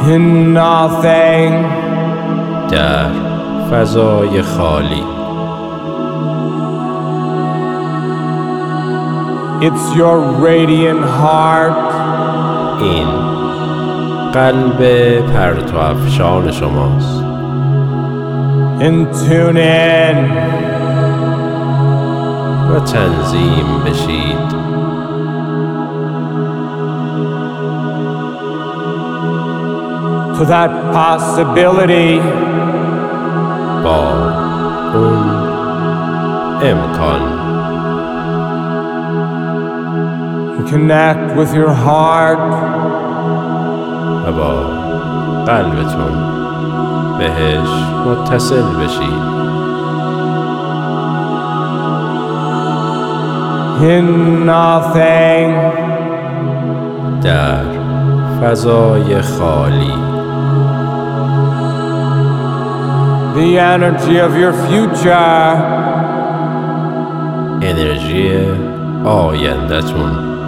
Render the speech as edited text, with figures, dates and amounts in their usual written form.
in nothing. در فضای خالی. It's your radiant heart. این قلب پرتو افشان شماست. And tune in و تنظیم بشید. to that possibility. با اون امکان. Connect with your heart. و با قلبتون بهش متصل بشید. In nothing. در فضای خالی. The energy of your future. انرژی آینده‌تون.